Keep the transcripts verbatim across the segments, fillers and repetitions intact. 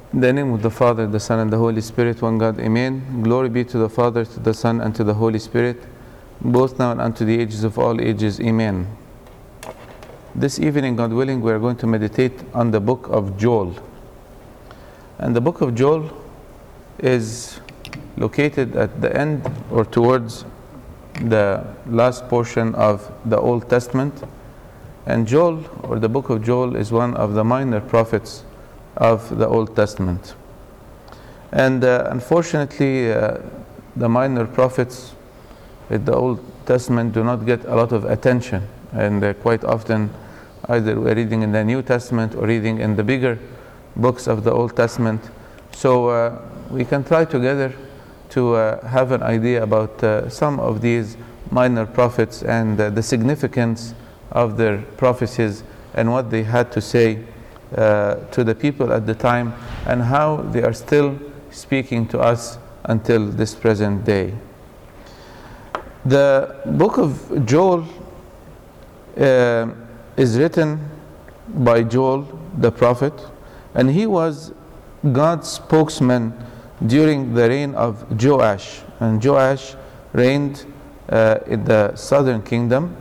In the name of the Father, the Son, and the Holy Spirit, one God, Amen. Glory be to the Father, to the Son, and to the Holy Spirit, both now and unto the ages of all ages, Amen. This evening, God willing, we are going to meditate on the book of Joel. And the book of Joel is located at the end or towards the last portion of the Old Testament. And Joel, or the book of Joel, is one of the minor prophets of the Old Testament. And uh, unfortunately, uh, the minor prophets in the Old Testament do not get a lot of attention. And uh, quite often, either we're reading in the New Testament or reading in the bigger books of the Old Testament. So uh, we can try together to uh, have an idea about uh, some of these minor prophets and uh, the significance of their prophecies and what they had to say uh, to the people at the time, and how they are still speaking to us until this present day. The book of Joel uh, is written by Joel the prophet, and he was God's spokesman during the reign of Joash. And Joash reigned uh, in the southern kingdom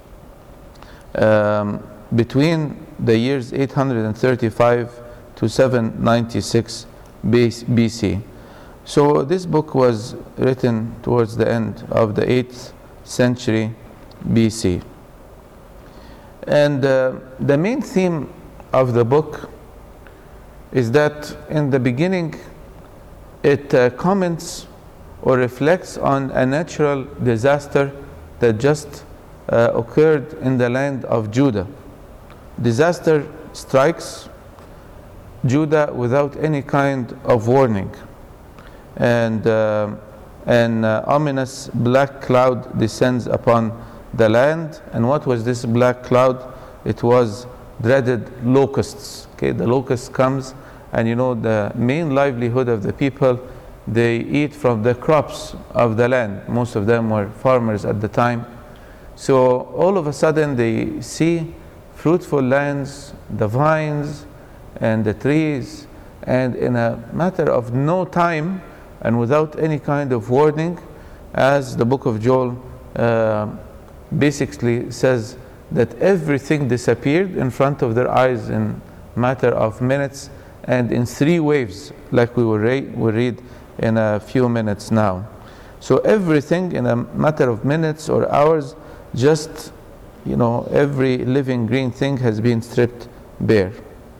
um, between the years eight hundred thirty-five to seven ninety-six B C. So this book was written towards the end of the eighth century B C. And uh, the main theme of the book is that in the beginning it uh, comments or reflects on a natural disaster that just uh, occurred in the land of Judah. Disaster strikes Judah without any kind of warning, and uh, an uh, ominous black cloud descends upon the land. And what was this black cloud? It was dreaded locusts. Okay, the locust comes, and you know the main livelihood of the people, they eat from the crops of the land. Most of them were farmers at the time. So all of a sudden they see fruitful lands, the vines and the trees, and in a matter of no time and without any kind of warning, as the book of Joel uh, basically says, that everything disappeared in front of their eyes in matter of minutes and in three waves, like we will, re will read in a few minutes now. So everything in a matter of minutes or hours, just, you know, every living green thing has been stripped bare.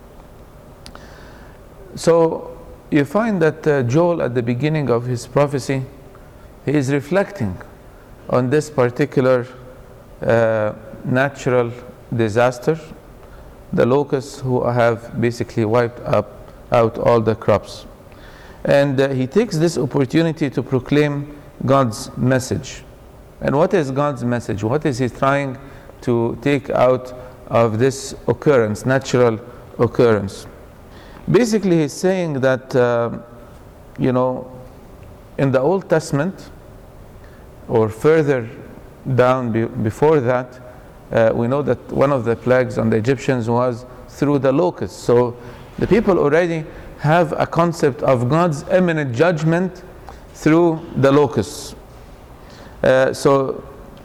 So you find that uh, Joel, at the beginning of his prophecy, he is reflecting on this particular uh, natural disaster, the locusts who have basically wiped up out all the crops. And uh, he takes this opportunity to proclaim God's message. And what is God's message? What is he trying to take out of this occurrence, natural occurrence? Basically, he's saying that, uh, you know, in the Old Testament, or further down be before that, uh, we know that one of the plagues on the Egyptians was through the locusts. So the people already have a concept of God's imminent judgment through the locusts. Uh, so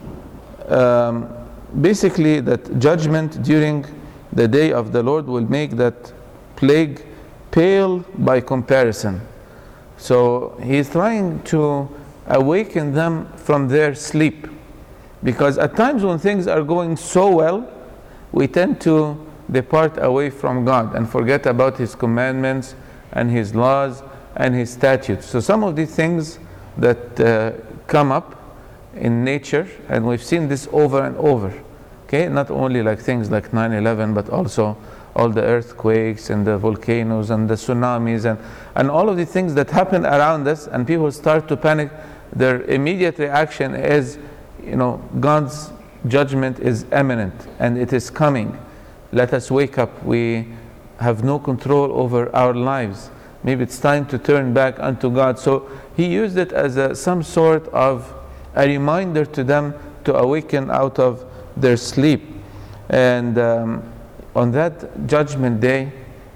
um, basically that judgment during the day of the Lord will make that plague pale by comparison. So he's trying to awaken them from their sleep, because at times when things are going so well, we tend to depart away from God and forget about his commandments and his laws and his statutes. So some of these things that uh, come up in nature, and we've seen this over and over, okay, not only like things like nine eleven, but also all the earthquakes and the volcanoes and the tsunamis and, and all of the things that happen around us, and people start to panic. Their immediate reaction is, you know, God's judgment is imminent and it is coming. Let us wake up. We have no control over our lives. Maybe it's time to turn back unto God. So he used it as a, some sort of a reminder to them to awaken out of their sleep. And um, on that judgment day,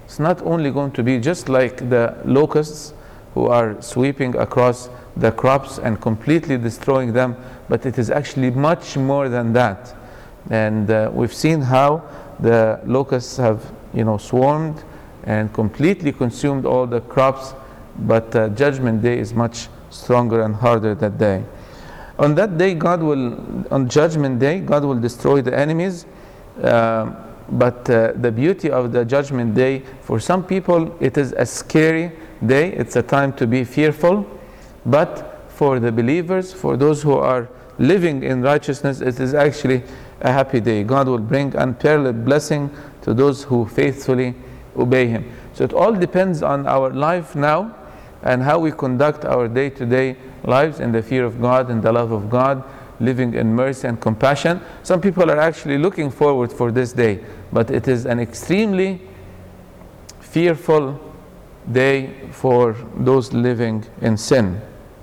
It's not only going to be just like the locusts who are sweeping across the crops and completely destroying them, but it is actually much more than that. And uh, we've seen how the locusts have, you know, swarmed and completely consumed all the crops, but uh, Judgment Day is much stronger and harder that day. On that day, God will, on Judgment Day, God will destroy the enemies. Uh, but uh, the beauty of the Judgment Day, for some people, it is a scary day. It's a time to be fearful. But for the believers, for those who are living in righteousness, it is actually a happy day. God will bring unparalleled blessing to those who faithfully obey Him. So it all depends on our life now and how we conduct our day-to-day lives in the fear of God and the love of God, living in mercy and compassion. Some people are actually looking forward for this day, but it is an extremely fearful day for those living in sin.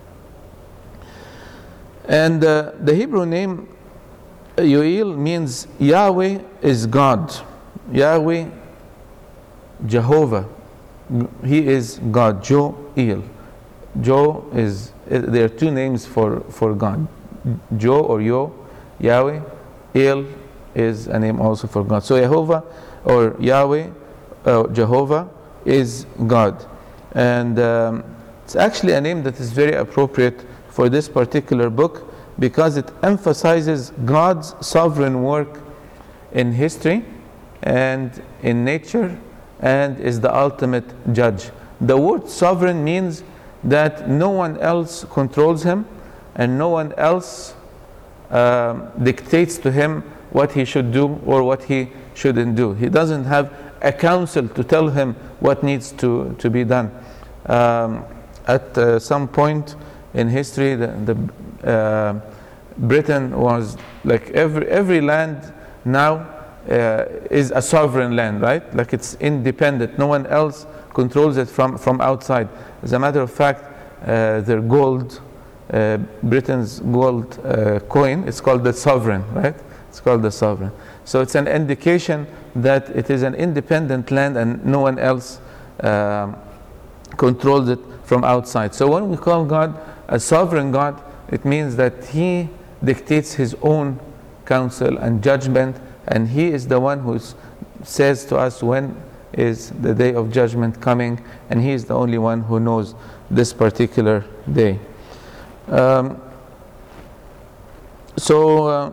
And uh, the Hebrew name Yoel means Yahweh is God. Yahweh, Jehovah. He is God. Joel. Jo is, there are two names for, for God. Jo or Yo, Yahweh. El is a name also for God. So Jehovah or Yahweh, uh, Jehovah is God. And um, it's actually a name that is very appropriate for this particular book because it emphasizes God's sovereign work in history and in nature and is the ultimate judge. The word sovereign means that no one else controls him and no one else uh, dictates to him what he should do or what he shouldn't do. He doesn't have a council to tell him what needs to, to be done. Um, at uh, some point in history, the, the uh, Britain was like every every land now uh, is a sovereign land, right? Like it's independent. No one else controls it from from outside. As a matter of fact, uh, their gold, uh, Britain's gold uh, coin, it's called the sovereign, right? It's called the sovereign. So it's an indication that it is an independent land and no one else uh, controls it from outside. So when we call God a sovereign God, it means that He dictates His own counsel and judgment, and He is the one who says to us when is the day of judgment coming, and He is the only one who knows this particular day. Um, so uh,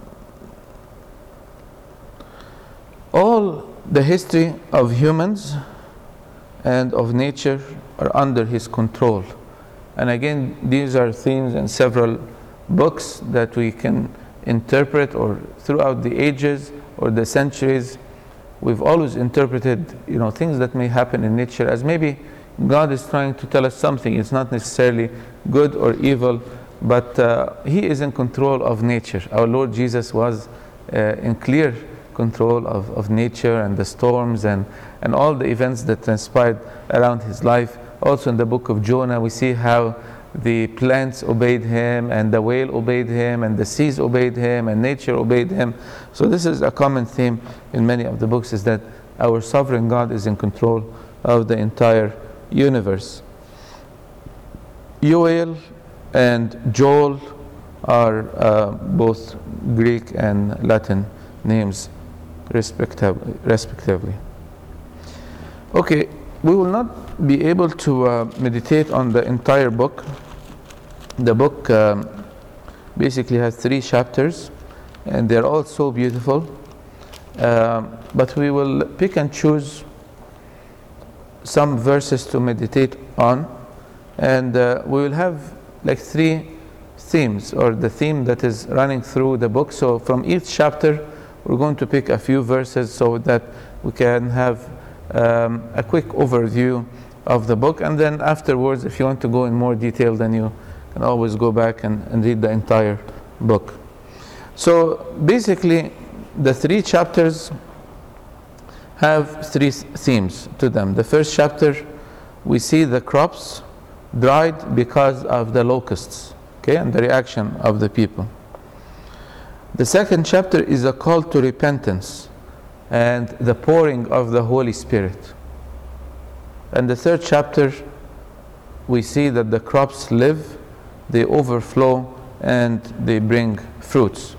all the history of humans and of nature are under His control. And again, these are themes in several books that we can interpret, or throughout the ages or the centuries, we've always interpreted, you know, things that may happen in nature as maybe God is trying to tell us something. It's not necessarily good or evil, but uh, He is in control of nature. Our Lord Jesus was uh, in clear control of, of nature and the storms and, and all the events that transpired around His life. Also in the book of Jonah, we see how the plants obeyed Him, and the whale obeyed Him, and the seas obeyed Him, and nature obeyed Him. So this is a common theme in many of the books, is that our sovereign God is in control of the entire universe. Yoel and Joel are uh, both Greek and Latin names respectively. respectively. Okay, we will not be able to uh, meditate on the entire book. The book um, basically has three chapters, and they're all so beautiful. Uh, but we will pick and choose some verses to meditate on, and uh, we will have like three themes, or the theme that is running through the book. So from each chapter, we're going to pick a few verses so that we can have um, a quick overview of the book, and then afterwards, if you want to go in more detail, then you can always go back and, and read the entire book. So basically, the three chapters have three themes to them. The first chapter, we see the crops dried because of the locusts, okay, and the reaction of the people. The second chapter is a call to repentance and the pouring of the Holy Spirit. And the third chapter, we see that the crops live, they overflow, and they bring fruits.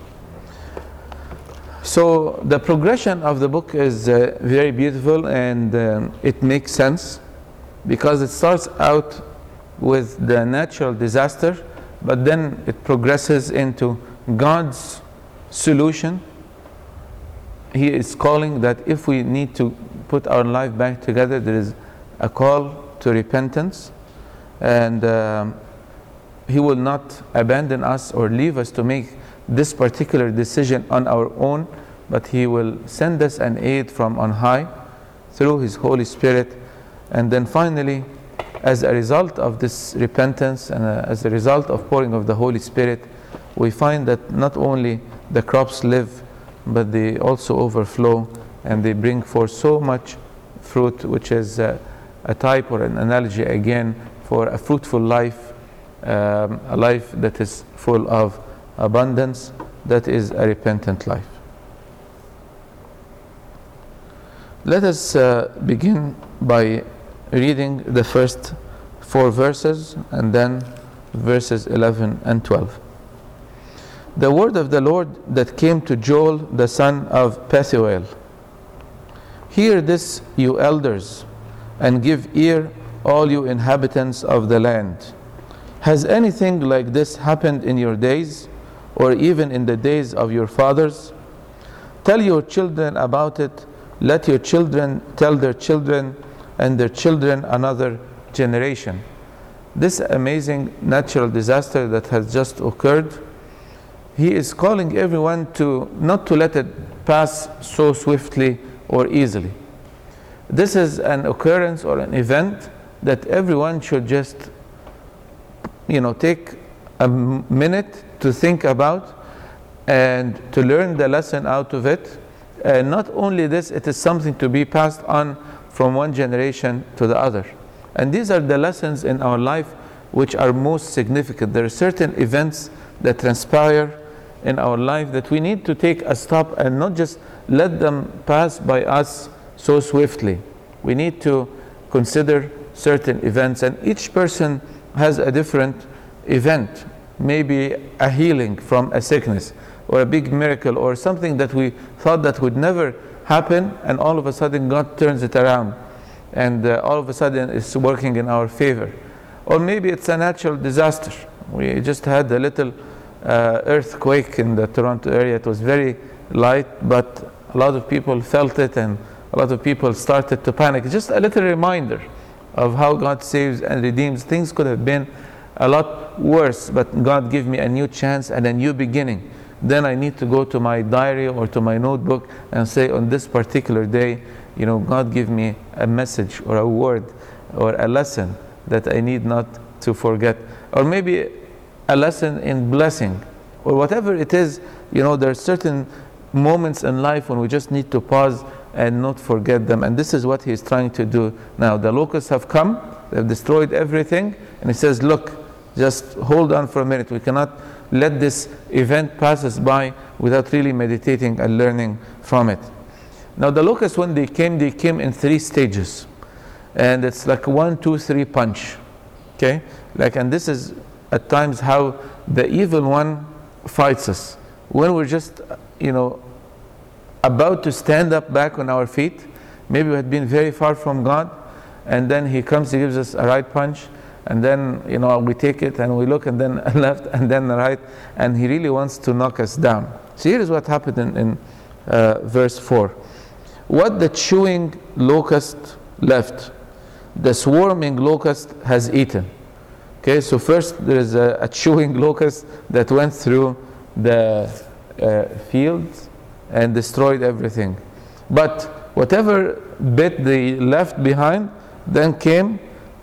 So the progression of the book is uh, very beautiful, and um, it makes sense because it starts out with the natural disaster, but then it progresses into God's solution. He is calling that if we need to put our life back together, there is a call to repentance, and um, He will not abandon us or leave us to make this particular decision on our own, but He will send us an aid from on high through His Holy Spirit. And then finally, as a result of this repentance and uh, as a result of pouring of the Holy Spirit, we find that not only the crops live, but they also overflow, and they bring forth so much fruit, which is uh, a type or an analogy again for a fruitful life, um, a life that is full of abundance, that is a repentant life. Let us uh, begin by reading the first four verses and then verses eleven and twelve. The word of the Lord that came to Joel the son of Pethuel. Hear this, you elders, and give ear, all you inhabitants of the land. Has anything like this happened in your days, or even in the days of your fathers? Tell your children about it. Let your children tell their children, and their children another generation. This amazing natural disaster that has just occurred, He is calling everyone to not to let it pass so swiftly or easily. This is an occurrence or an event that everyone should just, you know, take a minute to think about and to learn the lesson out of it. And not only this, it is something to be passed on from one generation to the other. And these are the lessons in our life which are most significant. There are certain events that transpire in our life that we need to take a stop and not just let them pass by us so swiftly. We need to consider certain events, and each person has a different event, maybe a healing from a sickness or a big miracle or something that we thought that would never happen, and all of a sudden God turns it around, and uh, all of a sudden it's working in our favor. Or maybe it's a natural disaster. We just had a little uh, earthquake in the Toronto area. It was very light, but a lot of people felt it, and a lot of people started to panic. Just a little reminder of how God saves and redeems. Things could have been a lot worse, but God gave me a new chance and a new beginning. Then I need to go to my diary or to my notebook and say, on this particular day, you know, God give me a message or a word or a lesson that I need not to forget. Or maybe a lesson in blessing, or whatever it is. You know, there are certain moments in life when we just need to pause and not forget them. And this is what He's trying to do now. The locusts have come, they've destroyed everything, and He says, look, just hold on for a minute. We cannot let this event pass us by without really meditating and learning from it. Now the locusts, when they came, they came in three stages. And it's like one, two, three punch. Okay? Like, and this is at times how the evil one fights us. When we're just, you know, about to stand up back on our feet, maybe we had been very far from God, and then He comes, He gives us a right punch, and then, you know, we take it and we look, and then left, and then right, and He really wants to knock us down. So here is what happened in, in uh, verse four. What the chewing locust left, the swarming locust has eaten. Okay, so first there is a, a chewing locust that went through the uh, fields and destroyed everything. But whatever bit they left behind, then came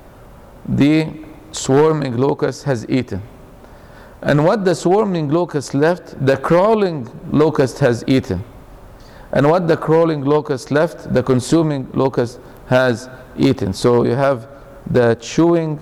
the swarming locust has eaten. And what the swarming locust left, the crawling locust has eaten. And what the crawling locust left, the consuming locust has eaten. So you have the chewing,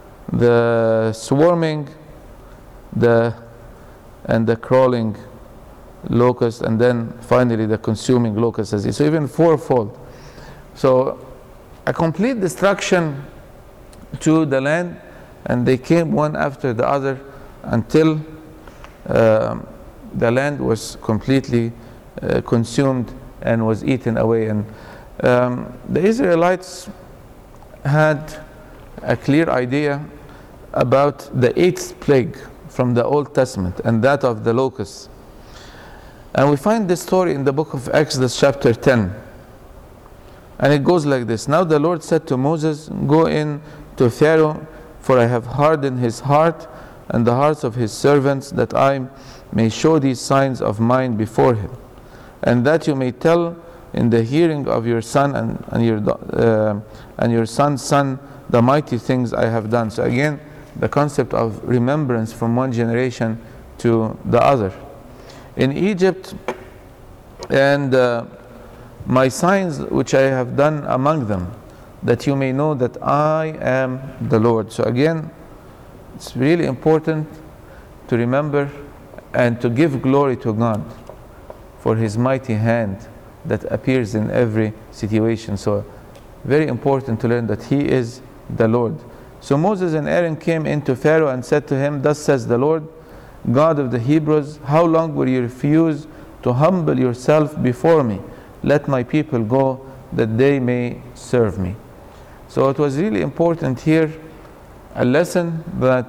the swarming, the and the crawling locust, and then finally the consuming locust has eaten. So even fourfold. So a complete destruction to the land, and they came one after the other until uh, the land was completely uh, consumed and was eaten away. And um, the Israelites had a clear idea about the eighth plague from the Old Testament, and that of the locusts. And we find this story in the book of Exodus chapter ten. And it goes like this. Now the Lord said to Moses, go in to Pharaoh, for I have hardened his heart and the hearts of his servants, that I may show these signs of mine before him, and that you may tell in the hearing of your son and, and your uh, and your son's son the mighty things I have done. So again, the concept of remembrance from one generation to the other. In Egypt, and uh, my signs which I have done among them, that you may know that I am the Lord. So again, it's really important to remember and to give glory to God for his mighty hand that appears in every situation. So very important to learn that he is the Lord. So Moses and Aaron came into Pharaoh and said to him, thus says the Lord, God of the Hebrews, how long will you refuse to humble yourself before me? Let my people go, that they may serve me. So it was really important here, a lesson that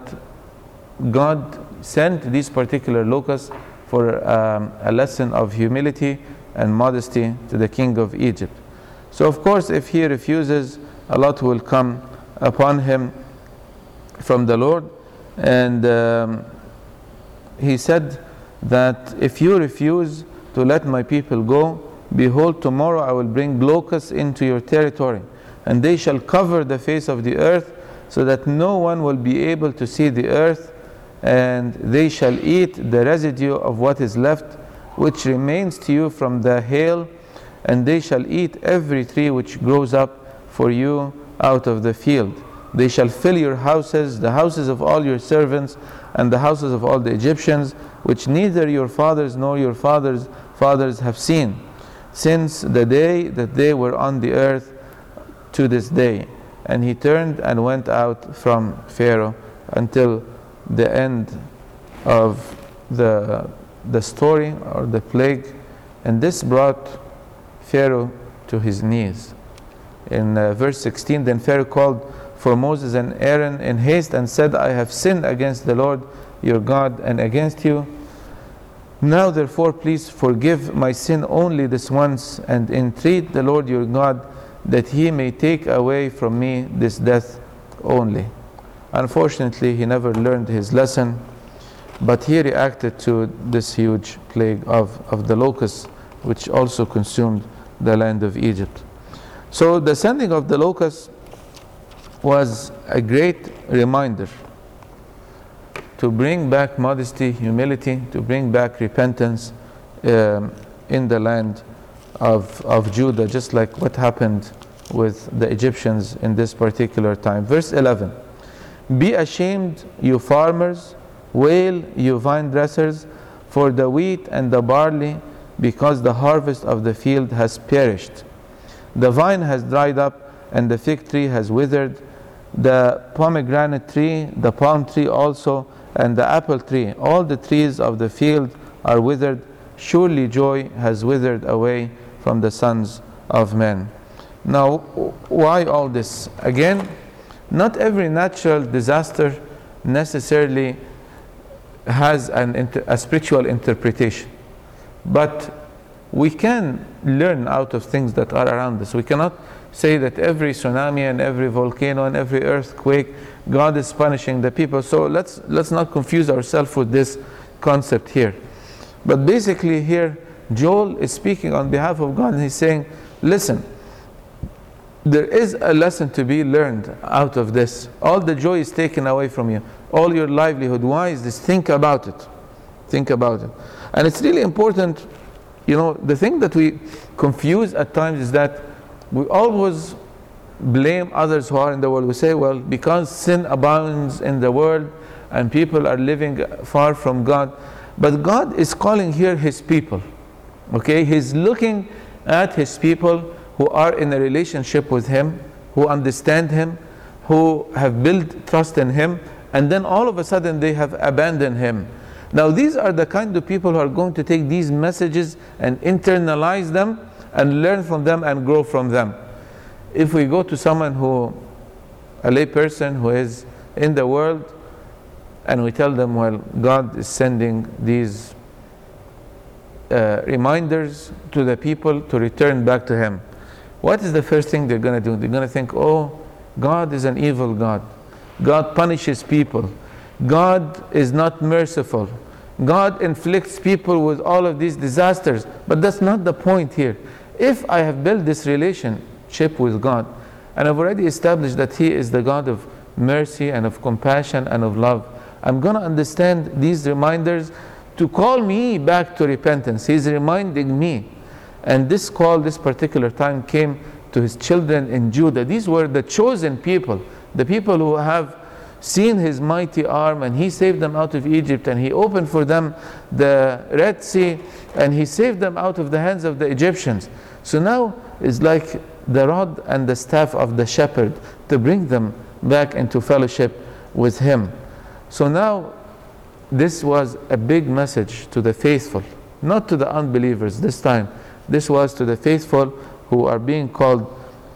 God sent these particular locusts for um, a lesson of humility and modesty to the king of Egypt. So of course, if he refuses, a lot will come upon him from the Lord. And um, he said that if you refuse to let my people go, behold, tomorrow I will bring locusts into your territory, and they shall cover the face of the earth, so that no one will be able to see the earth, and they shall eat the residue of what is left, which remains to you from the hail, and they shall eat every tree which grows up for you out of the field. They shall fill your houses, the houses of all your servants, and the houses of all the Egyptians, which neither your fathers nor your fathers' fathers have seen, since the day that they were on the earth to this day. And he turned and went out from Pharaoh until the end of the, the story or the plague. And this brought Pharaoh to his knees. In uh, verse sixteen, then Pharaoh called for Moses and Aaron in haste and said, I have sinned against the Lord your God and against you. Now therefore please forgive my sin only this once, and entreat the Lord your God that he may take away from me this death only. Unfortunately, he never learned his lesson, but he reacted to this huge plague of, of the locusts, which also consumed the land of Egypt. So the sending of the locusts was a great reminder to bring back modesty, humility, to bring back repentance um, in the land of, of Judah, just like what happened with the Egyptians in this particular time. Verse eleven, be ashamed, you farmers, wail, you vine dressers, for the wheat and the barley, because the harvest of the field has perished. The vine has dried up, and the fig tree has withered, the pomegranate tree, the palm tree also, and the apple tree, all the trees of the field are withered. Surely joy has withered away from the sons of men. Now, why all this? Again, not every natural disaster necessarily has an inter a spiritual interpretation, but we can learn out of things that are around us. We cannot say that every tsunami and every volcano and every earthquake, God is punishing the people. So let's let's not confuse ourselves with this concept here. But basically here, Joel is speaking on behalf of God, and he's saying, listen, there is a lesson to be learned out of this. All the joy is taken away from you. All your livelihood. Why is this? Think about it. Think about it. And it's really important, you know, the thing that we confuse at times is that we always blame others who are in the world. We say, well, because sin abounds in the world and people are living far from God. But God is calling here his people. Okay? He's looking at his people who are in a relationship with him, who understand him, who have built trust in him, and then all of a sudden they have abandoned him. Now these are the kind of people who are going to take these messages and internalize them and learn from them and grow from them. If we go to someone who, a lay person who is in the world, and we tell them, well, God is sending these uh, reminders to the people to return back to him, what is the first thing they're going to do? They're going to think, oh, God is an evil God. God punishes people. God is not merciful. God inflicts people with all of these disasters. But that's not the point here. If I have built this relationship with God, and I've already established that he is the God of mercy and of compassion and of love, I'm going to understand these reminders to call me back to repentance. He's reminding me. And this call, this particular time, came to his children in Judah. These were the chosen people, the people who have seen his mighty arm, and he saved them out of Egypt, and he opened for them the Red Sea, and he saved them out of the hands of the Egyptians. So now it's like the rod and the staff of the shepherd to bring them back into fellowship with him. So now this was a big message to the faithful, not to the unbelievers this time. This was to the faithful who are being called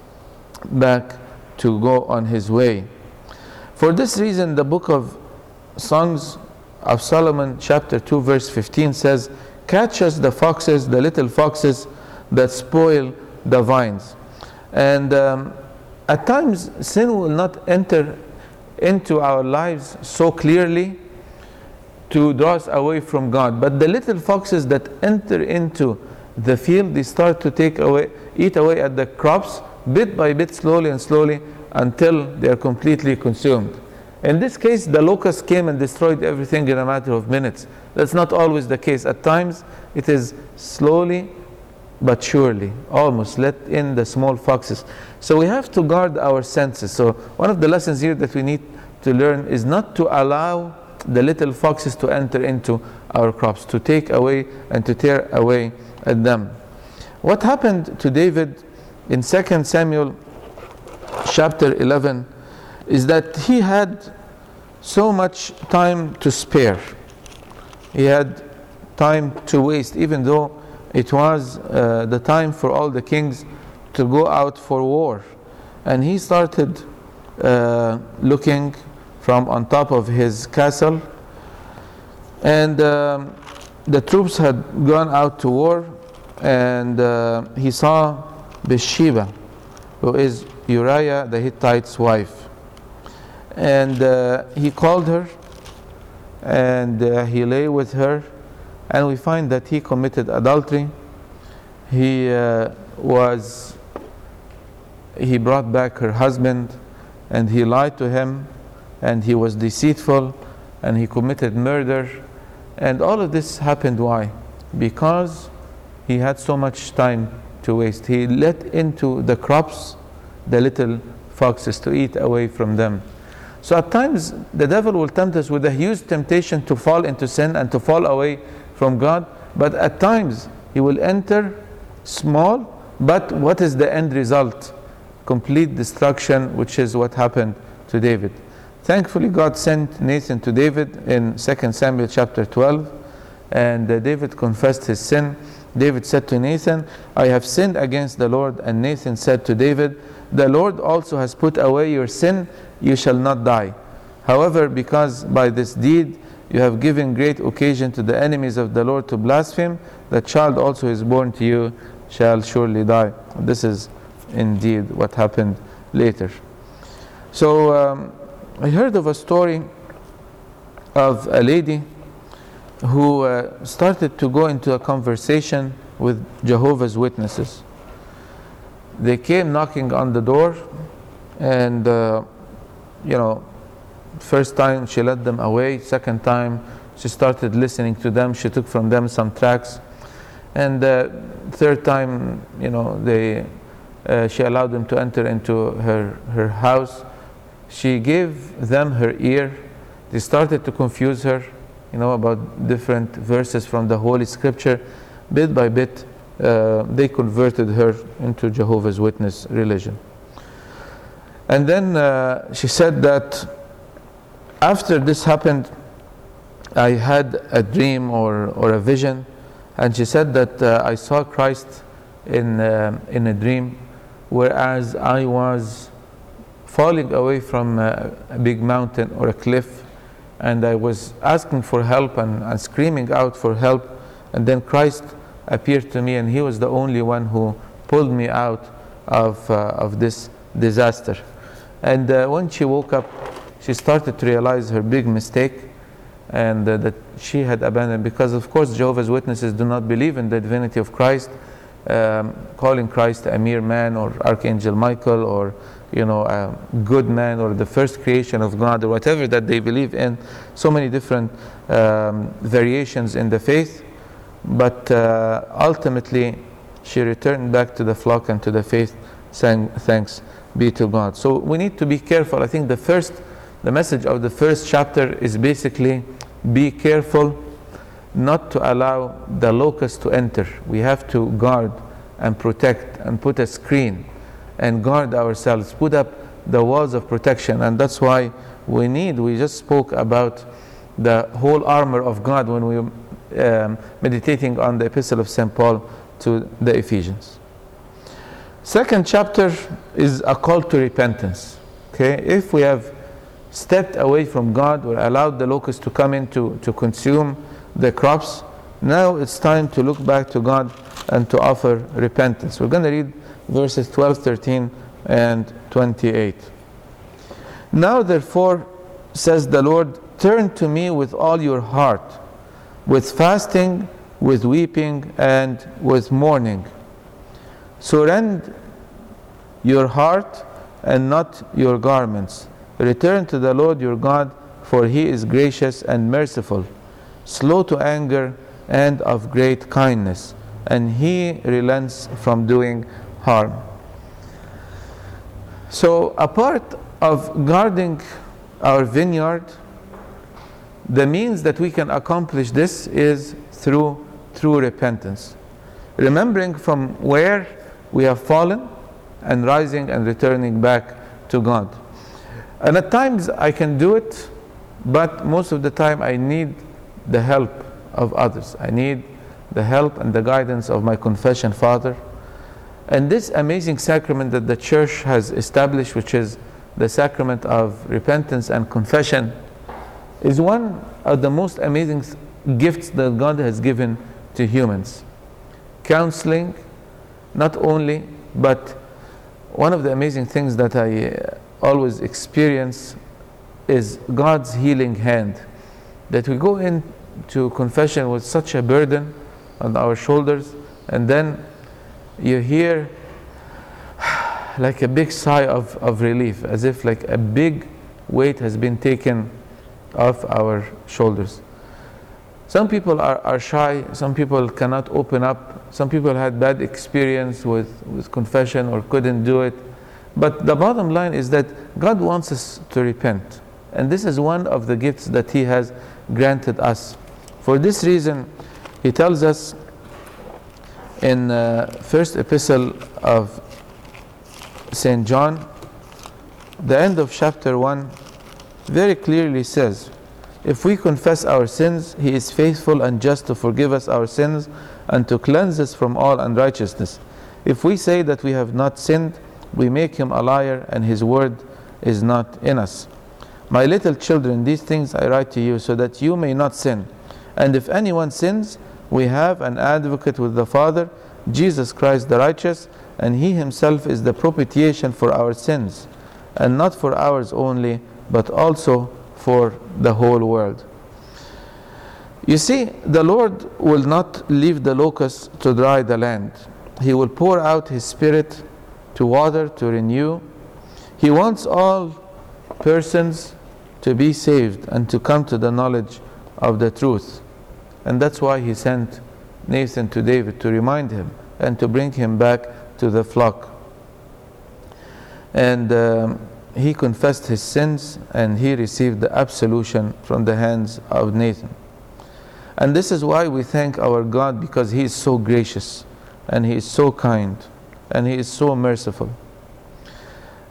back to go on his way. For this reason, the book of Songs of Solomon, chapter two, verse fifteen says, "Catch us the foxes, the little foxes that spoil the vines." And um, at times, sin will not enter into our lives so clearly to draw us away from God. But the little foxes that enter into the field, they start to take away, eat away at the crops, bit by bit, slowly and slowly, until they are completely consumed. In this case, the locusts came and destroyed everything in a matter of minutes. That's not always the case. At times, it is slowly but surely, almost let in the small foxes. So we have to guard our senses. So one of the lessons here that we need to learn is not to allow the little foxes to enter into our crops, to take away and to tear away at them. What happened to David in Second Samuel chapter eleven is that he had so much time to spare. He had time to waste, even though it was uh, the time for all the kings to go out for war. And he started uh, looking from on top of his castle, and um, the troops had gone out to war, and uh, he saw Bathsheba, who is Uriah the Hittite's wife. And uh, he called her, and uh, he lay with her, and we find that he committed adultery. He uh, was, he brought back her husband, and he lied to him, and he was deceitful, and he committed murder. And all of this happened, why? Because he had so much time to waste. He let into the crops the little foxes to eat away from them. So at times the devil will tempt us with a huge temptation to fall into sin and to fall away from God, but at times he will enter small, but what is the end result? Complete destruction, which is what happened to David. Thankfully, God sent Nathan to David in Second Samuel chapter twelve, and uh, David confessed his sin. David said to Nathan, "I have sinned against the Lord." And Nathan said to David, "The Lord also has put away your sin, you shall not die. However, because by this deed you have given great occasion to the enemies of the Lord to blaspheme, the child also is born to you shall surely die." This is indeed what happened later. So um, I heard of a story of a lady who uh, started to go into a conversation with Jehovah's Witnesses. They came knocking on the door, and uh, you know, first time she led them away, second time she started listening to them, she took from them some tracts, and uh, third time, you know, they uh, she allowed them to enter into her her house. She gave them her ear. They started to confuse her, you know, about different verses from the Holy Scripture. Bit by bit, uh, they converted her into Jehovah's Witness religion. And then uh, she said that after this happened, I had a dream or, or a vision, and she said that uh, I saw Christ in, uh, in a dream, whereas I was falling away from a, a big mountain or a cliff, and I was asking for help and, and screaming out for help, and then Christ appeared to me, and he was the only one who pulled me out of, uh, of this disaster. And uh, when she woke up, she started to realize her big mistake, and uh, that she had abandoned, because of course Jehovah's Witnesses do not believe in the divinity of Christ, um, calling Christ a mere man or Archangel Michael or you know a good man or the first creation of God or whatever that they believe in. So many different um, variations in the faith, but uh, ultimately she returned back to the flock and to the faith, saying thanks be to God. So we need to be careful. I think the first the message of the first chapter is basically be careful not to allow the locust to enter. We have to guard and protect and put a screen and guard ourselves, put up the walls of protection. And that's why we need, we just spoke about the whole armor of God when we were um, meditating on the epistle of Saint Paul to the Ephesians. Second chapter is a call to repentance. Okay, if we have stepped away from God or allowed the locusts to come in to, to consume the crops, now it's time to look back to God and to offer repentance. We're going to read verses twelve, thirteen, and twenty-eight. Now therefore, says the Lord, turn to me with all your heart, with fasting, with weeping, and with mourning. So rend your heart and not your garments. Return to the Lord your God, for he is gracious and merciful, slow to anger and of great kindness, and he relents from doing harm. So a part of guarding our vineyard, the means that we can accomplish this is through through repentance, remembering from where we have fallen and rising and returning back to God. And at times I can do it, but most of the time I need the help of others. I need the help and the guidance of my confession father. And this amazing sacrament that the church has established, which is the sacrament of repentance and confession, is one of the most amazing gifts that God has given to humans. Counseling, not only, but one of the amazing things that I always experience is God's healing hand. That we go into confession with such a burden on our shoulders, and then you hear like a big sigh of, of relief, as if like a big weight has been taken off our shoulders. Some people are, are shy, some people cannot open up, some people had bad experience with, with confession or couldn't do it. But the bottom line is that God wants us to repent. And this is one of the gifts that he has granted us. For this reason, he tells us in uh, first epistle of Saint John, the end of chapter one, very clearly says, if we confess our sins, he is faithful and just to forgive us our sins and to cleanse us from all unrighteousness. If we say that we have not sinned, we make him a liar, and his word is not in us. My little children, these things I write to you, so that you may not sin. And if anyone sins, we have an advocate with the Father, Jesus Christ the righteous, and he himself is the propitiation for our sins, and not for ours only, but also for the whole world. You see, the Lord will not leave the locusts to dry the land. He will pour out his Spirit to water, to renew. He wants all persons to be saved and to come to the knowledge of the truth. And that's why he sent Nathan to David to remind him and to bring him back to the flock. And um, he confessed his sins and he received the absolution from the hands of Nathan. And this is why we thank our God, because he is so gracious and he is so kind and he is so merciful.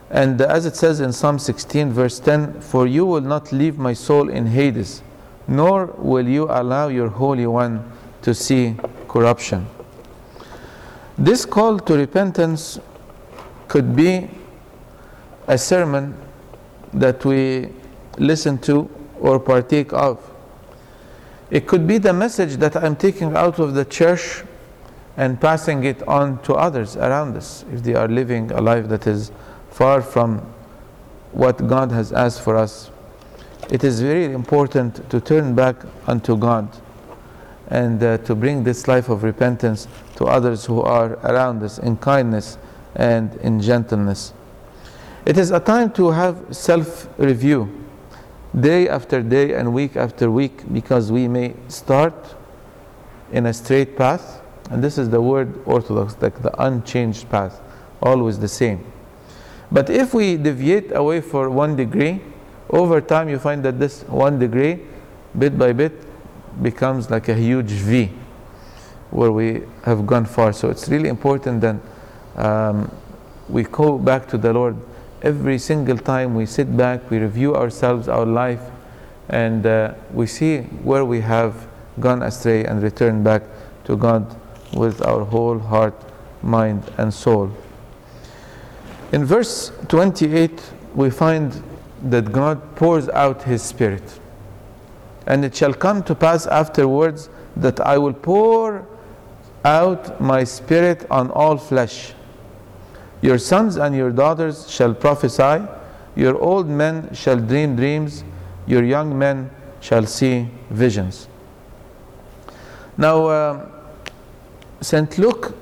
And as it says in Psalm sixteen verse ten, for you will not leave my soul in Hades, nor will you allow your Holy One to see corruption. This call to repentance could be a sermon that we listen to or partake of. It could be the message that I'm taking out of the church and passing it on to others around us, if they are living a life that is far from what God has asked for us. It is very important to turn back unto God and uh, to bring this life of repentance to others who are around us in kindness and in gentleness. It is a time to have self-review day after day and week after week, because we may start in a straight path, and this is the word orthodox, like the unchanged path, always the same. But if we deviate away for one degree, over time you find that this one degree, bit by bit, becomes like a huge V, where we have gone far. So it's really important that um, we go back to the Lord every single time. We sit back, we review ourselves, our life, and uh, we see where we have gone astray and return back to God with our whole heart, mind, and soul. In verse twenty-eight, we find that God pours out His Spirit. And it shall come to pass afterwards that I will pour out my Spirit on all flesh. Your sons and your daughters shall prophesy, your old men shall dream dreams, your young men shall see visions. Now, uh, Saint Luke,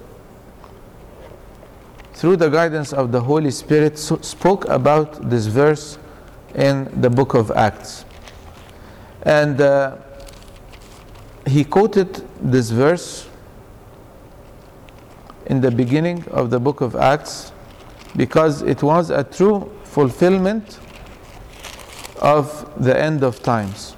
through the guidance of the Holy Spirit, so spoke about this verse in the book of Acts. And uh, he quoted this verse in the beginning of the book of Acts because it was a true fulfillment of the end of times.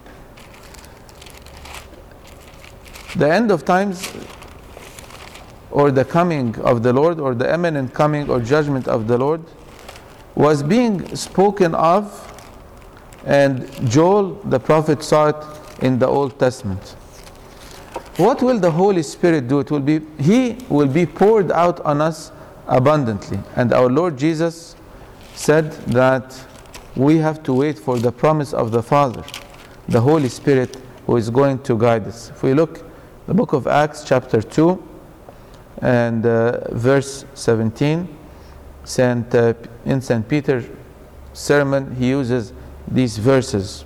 The end of times, or the coming of the Lord, or the imminent coming or judgment of the Lord, was being spoken of, and Joel the prophet saw it in the Old Testament. What will the Holy Spirit do? It will be, He will be poured out on us abundantly. And our Lord Jesus said that we have to wait for the promise of the Father, the Holy Spirit, who is going to guide us. If we look the book of Acts chapter two and uh, verse seventeen, Saint, uh, in Saint Peter's sermon, he uses these verses.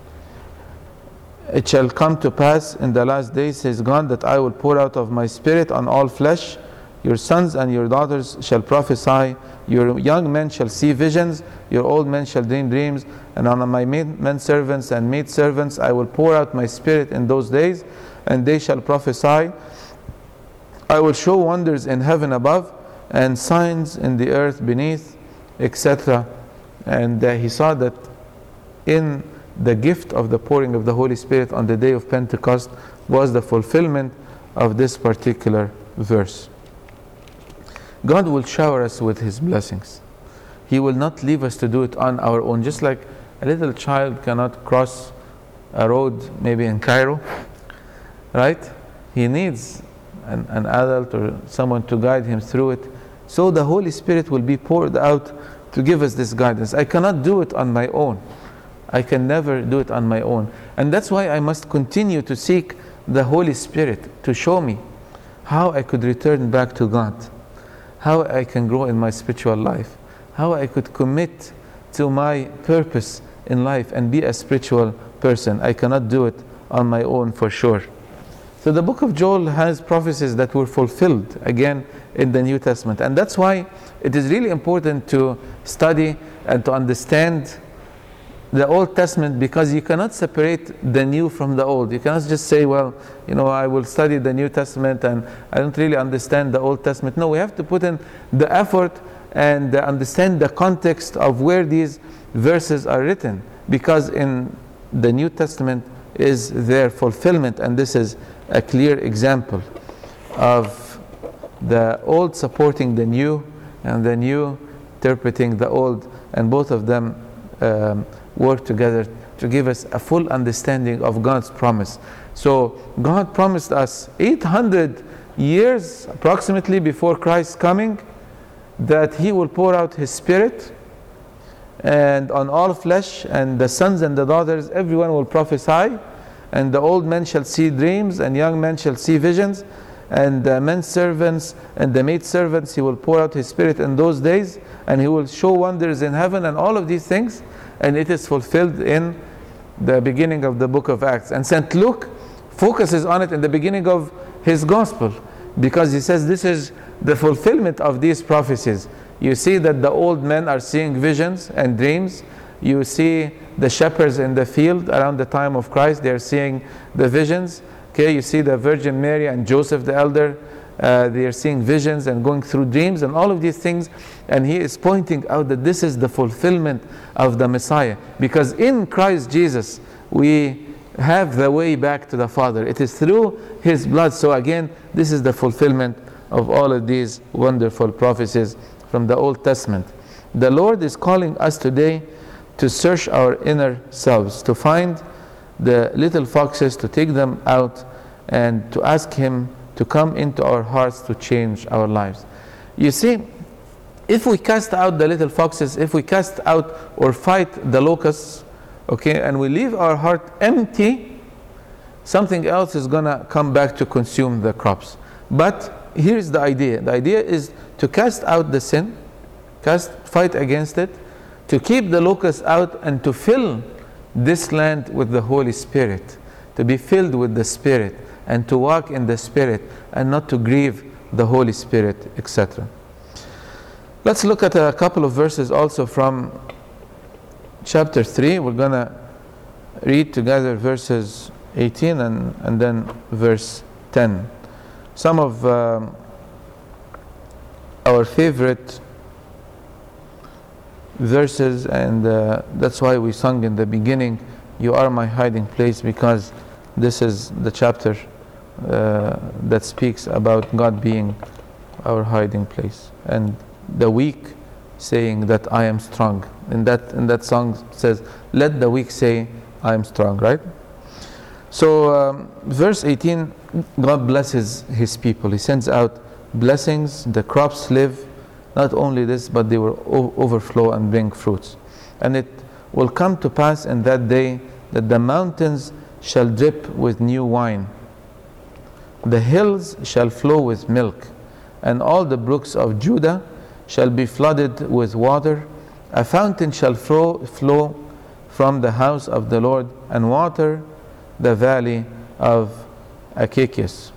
It shall come to pass in the last days, says God, that I will pour out of my Spirit on all flesh. Your sons and your daughters shall prophesy, your young men shall see visions, your old men shall dream dreams, and on my men servants and maid servants I will pour out my Spirit in those days, and they shall prophesy. I will show wonders in heaven above and signs in the earth beneath, et cetera. And uh, he saw that in the gift of the pouring of the Holy Spirit on the day of Pentecost was the fulfillment of this particular verse. God will shower us with His blessings. He will not leave us to do it on our own. Just like a little child cannot cross a road maybe in Cairo, right? He needs an, an adult or someone to guide him through it. So the Holy Spirit will be poured out to give us this guidance. I cannot do it on my own. I can never do it on my own. And that's why I must continue to seek the Holy Spirit to show me how I could return back to God, how I can grow in my spiritual life, how I could commit to my purpose in life and be a spiritual person. I cannot do it on my own for sure. So the book of Joel has prophecies that were fulfilled again in the New Testament. And that's why it is really important to study and to understand the Old Testament, because you cannot separate the new from the old. You cannot just say, well, you know, I will study the New Testament and I don't really understand the Old Testament. No, we have to put in the effort and understand the context of where these verses are written, because in the New Testament is their fulfillment, and this is a clear example of the old supporting the new and the new interpreting the old, and both of them um, work together to give us a full understanding of God's promise. So God promised us eight hundred years approximately before Christ's coming that he will pour out his spirit and on all flesh, and the sons and the daughters, everyone will prophesy, and the old men shall see dreams, and young men shall see visions, and the men servants and the maid servants, he will pour out his spirit in those days, and he will show wonders in heaven, and all of these things. And it is fulfilled in the beginning of the book of Acts. And Saint Luke focuses on it in the beginning of his gospel, because he says this is the fulfillment of these prophecies. You see that the old men are seeing visions and dreams. You see the shepherds in the field around the time of Christ, they are seeing the visions. Okay, you see the Virgin Mary and Joseph the elder, uh, they are seeing visions and going through dreams and all of these things. And he is pointing out that this is the fulfillment of the Messiah, because in Christ Jesus we have the way back to the Father. It is through his blood. So again, this is the fulfillment of all of these wonderful prophecies from the Old Testament. The Lord is calling us today to search our inner selves, to find the little foxes, to take them out, and to ask him to come into our hearts to change our lives. You see, if we cast out the little foxes, if we cast out or fight the locusts, okay, and we leave our heart empty, something else is going to come back to consume the crops. But here's the idea. The idea is to cast out the sin, cast, fight against it, to keep the locusts out, and to fill this land with the Holy Spirit, to be filled with the Spirit, and to walk in the Spirit, and not to grieve the Holy Spirit, et cetera. Let's look at a couple of verses also from chapter three. We're going to read together verses eighteen and, and then verse ten. Some of um, our favorite verses, and uh, that's why we sung in the beginning, "You are my hiding place," because this is the chapter uh, that speaks about God being our hiding place, and the weak saying that I am strong. In that in that song says, "Let the weak say I am strong," right? So um, verse eighteen, God blesses his people. He sends out blessings. The crops live. Not only this, but they will o- overflow and bring fruits. And it will come to pass in that day that the mountains shall drip with new wine. The hills shall flow with milk, and all the brooks of Judah shall be flooded with water. A fountain shall flow, flow from the house of the Lord, and water the valley of Achakias.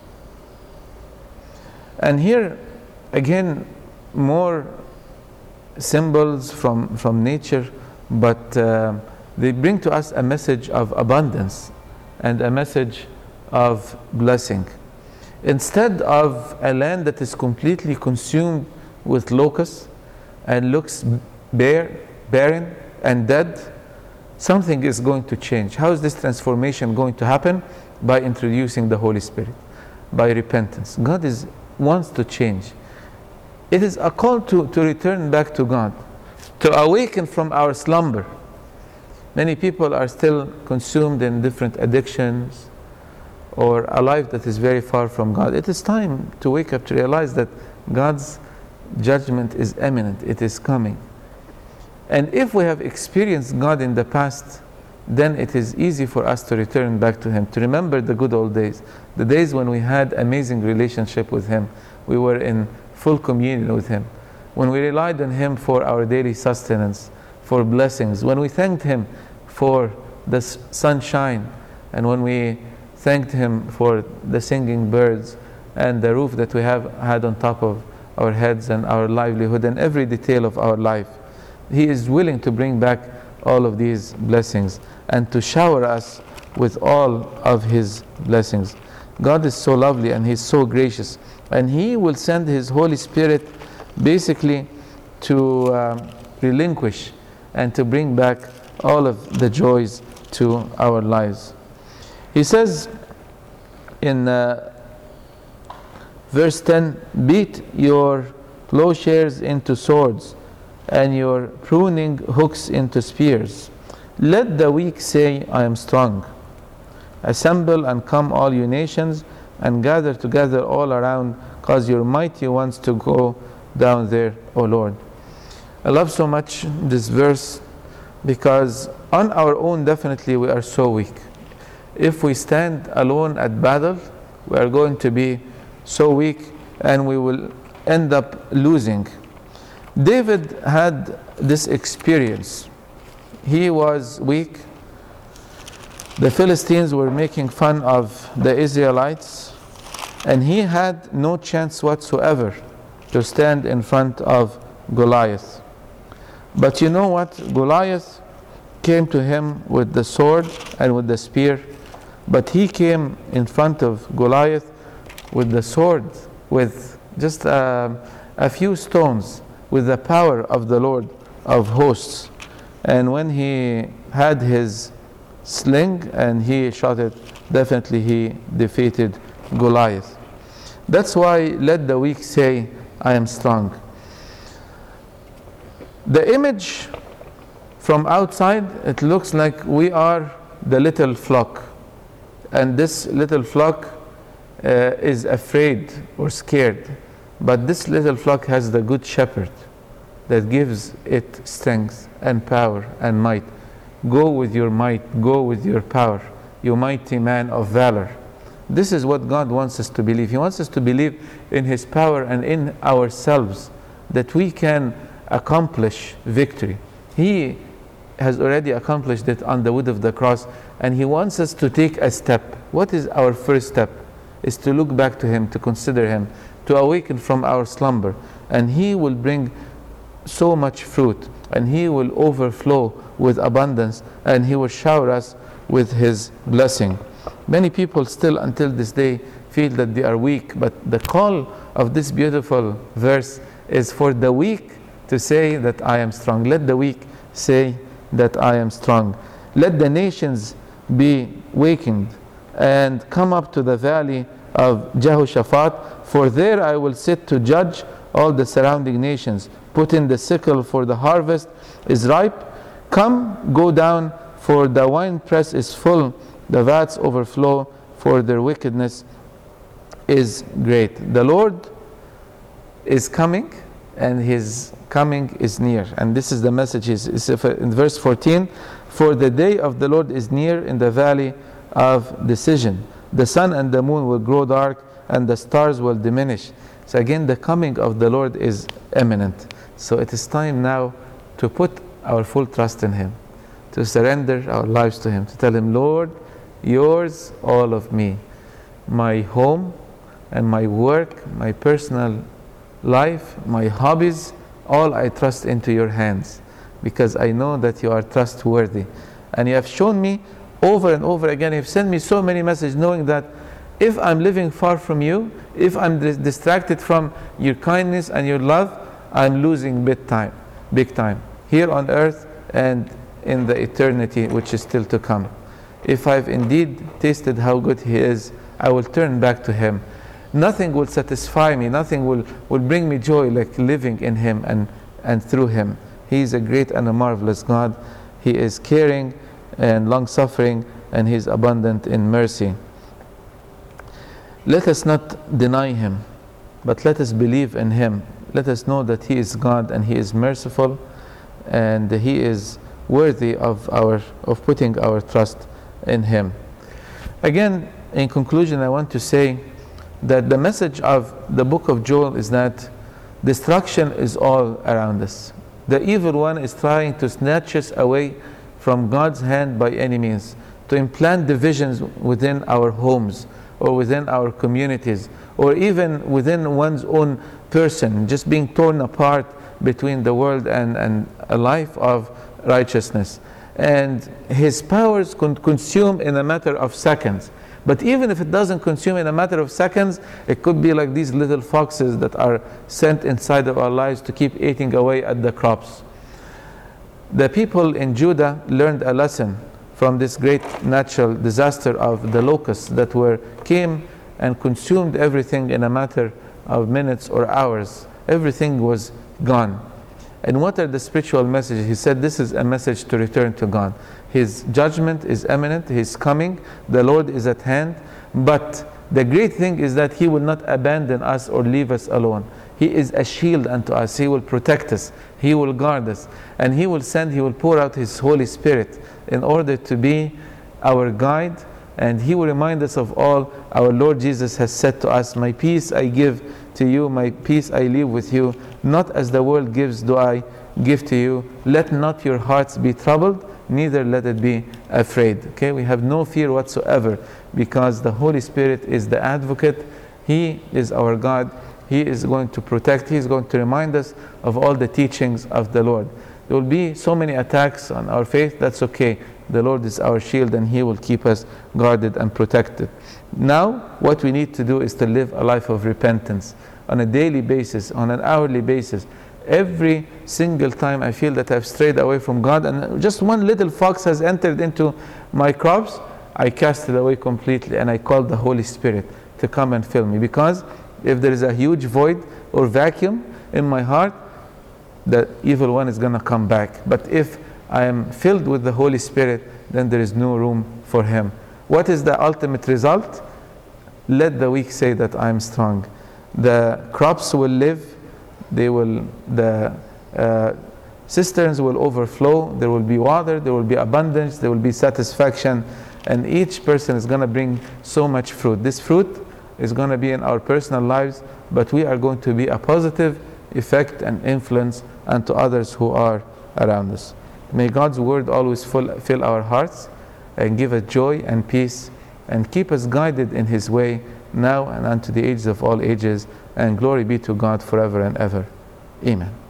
And here again, more symbols from, from nature, but uh, they bring to us a message of abundance and a message of blessing. Instead of a land that is completely consumed with locusts and looks bare, barren and dead, something is going to change. How is this transformation going to happen? By introducing the Holy Spirit, by repentance. God is wants to change. It is a call to, to return back to God, to awaken from our slumber. Many people are still consumed in different addictions or a life that is very far from God. It is time to wake up, to realize that God's judgment is imminent. It is coming. And if we have experienced God in the past, then it is easy for us to return back to Him, to remember the good old days, the days when we had amazing relationship with Him. We were in full communion with Him, when we relied on Him for our daily sustenance, for blessings, when we thanked Him for the sunshine, and when we thanked Him for the singing birds and the roof that we have had on top of our heads and our livelihood and every detail of our life. He is willing to bring back all of these blessings and to shower us with all of His blessings. God is so lovely and He's so gracious, and He will send His Holy Spirit basically to um, relinquish and to bring back all of the joys to our lives. He says in uh, verse ten, "Beat your plowshares into swords, and your pruning hooks into spears. Let the weak say, I am strong. Assemble and come all you nations, and gather together all around, cause your mighty ones to go down there, O Lord. I love so much this verse because on our own, definitely we are so weak. If we stand alone at battle, we are going to be so weak and we will end up losing. David had this experience. He was weak. The Philistines were making fun of the Israelites, and he had no chance whatsoever to stand in front of Goliath. But you know what? Goliath came to him with the sword and with the spear, but he came in front of Goliath with the sword, with just uh, a few stones, with the power of the Lord of hosts. And when he had his sling and he shot it, definitely he defeated Goliath. That's why let the weak say, I am strong. The image from outside, it looks like we are the little flock. And this little flock uh, is afraid or scared. But this little flock has the good shepherd that gives it strength and power and might. Go with your might, go with your power, you mighty man of valor. This is what God wants us to believe. He wants us to believe in His power and in ourselves, that we can accomplish victory. He has already accomplished it on the wood of the cross, and He wants us to take a step. What is our first step? Is to look back to Him, to consider Him, to awaken from our slumber, and He will bring so much fruit, and He will overflow with abundance, and He will shower us with His blessing. Many people still until this day feel that they are weak, but the call of this beautiful verse is for the weak to say that I am strong. Let the weak say that I am strong. Let the nations be wakened and come up to the valley of Jehoshaphat, for there I will sit to judge all the surrounding nations. Put in the sickle, for the harvest is ripe. Come, go down, for the winepress is full, the vats overflow, for their wickedness is great. The Lord is coming, and His coming is near. And this is the message is in verse fourteen, for the day of the Lord is near in the valley of decision. The sun and the moon will grow dark, and the stars will diminish. So again, the coming of the Lord is imminent. So it is time now to put our full trust in Him, to surrender our lives to Him, to tell Him, Lord, yours all of me, my home and my work, my personal life, my hobbies, all I trust into your hands, because I know that you are trustworthy. And you have shown me over and over again, you've sent me so many messages knowing that if I'm living far from you, if I'm dis distracted from your kindness and your love, I'm losing big time, big time, here on earth and in the eternity which is still to come. If I've indeed tasted how good He is, I will turn back to Him. Nothing will satisfy me, nothing will, will bring me joy like living in Him and, and through Him. He is a great and a marvelous God. He is caring and long-suffering, and He is abundant in mercy. Let us not deny Him, but let us believe in Him. Let us know that He is God and He is merciful, and He is worthy of, our, of putting our trust in Him. Again, in conclusion, I want to say that the message of the book of Joel is that destruction is all around us. The evil one is trying to snatch us away from God's hand by any means, to implant divisions within our homes or within our communities, or even within one's own person, just being torn apart between the world and, and a life of righteousness. And his powers can consume in a matter of seconds. But even if it doesn't consume in a matter of seconds, it could be like these little foxes that are sent inside of our lives to keep eating away at the crops. The people in Judah learned a lesson from this great natural disaster of the locusts that were came and consumed everything in a matter of minutes or hours. Everything was gone. And what are the spiritual messages? He said this is a message to return to God. His judgment is imminent, He's coming, the Lord is at hand, but the great thing is that He will not abandon us or leave us alone. He is a shield unto us. He will protect us. He will guard us. And He will send, He will pour out His Holy Spirit in order to be our guide. And He will remind us of all our Lord Jesus has said to us, my peace I give to you, my peace I leave with you. Not as the world gives do I give to you. Let not your hearts be troubled, neither let it be afraid. Okay, we have no fear whatsoever because the Holy Spirit is the advocate. He is our God. He is going to protect. He is going to remind us of all the teachings of the Lord. There will be so many attacks on our faith. That's okay. The Lord is our shield and He will keep us guarded and protected. Now, what we need to do is to live a life of repentance on a daily basis, on an hourly basis. Every single time I feel that I've strayed away from God and just one little fox has entered into my crops, I cast it away completely and I call the Holy Spirit to come and fill me. Because if there is a huge void or vacuum in my heart, the evil one is going to come back. But if I am filled with the Holy Spirit, then there is no room for him. What is the ultimate result? Let the weak say that I am strong. The crops will live, they will, the uh, cisterns will overflow, there will be water, there will be abundance, there will be satisfaction, and each person is going to bring so much fruit. This fruit is going to be in our personal lives, but we are going to be a positive effect and influence unto others who are around us. May God's word always full, fill our hearts and give us joy and peace and keep us guided in His way now and unto the ages of all ages. And glory be to God forever and ever. Amen.